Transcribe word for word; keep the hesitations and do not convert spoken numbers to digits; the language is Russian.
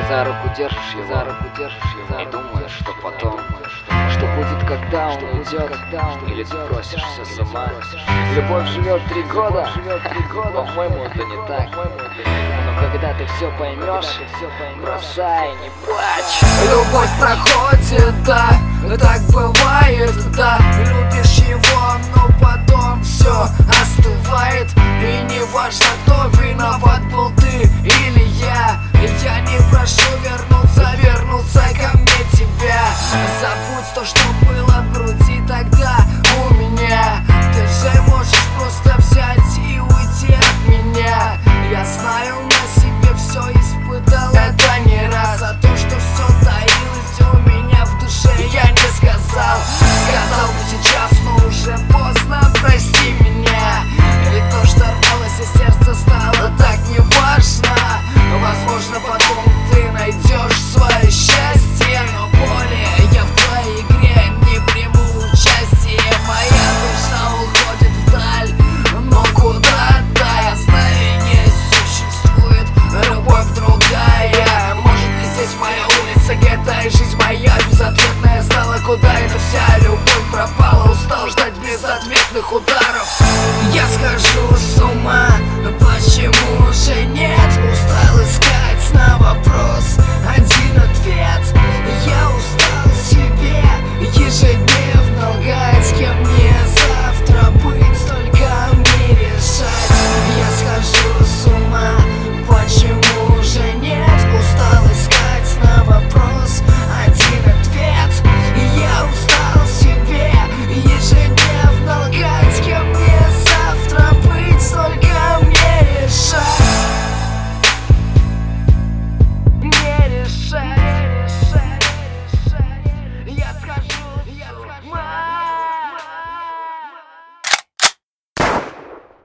за руку держишь его, за руку держишь его, и думаешь, что потом, что будет, когда он уйдет, или ты просишь все сама. Любовь живет три года, по-моему, это не так. Но когда ты все поймешь, бросай, не плачь. Любовь проходит, да, так бывает, да. Любишь его, но потом все остывает. И не важно, кто виноват, был ты или я. Я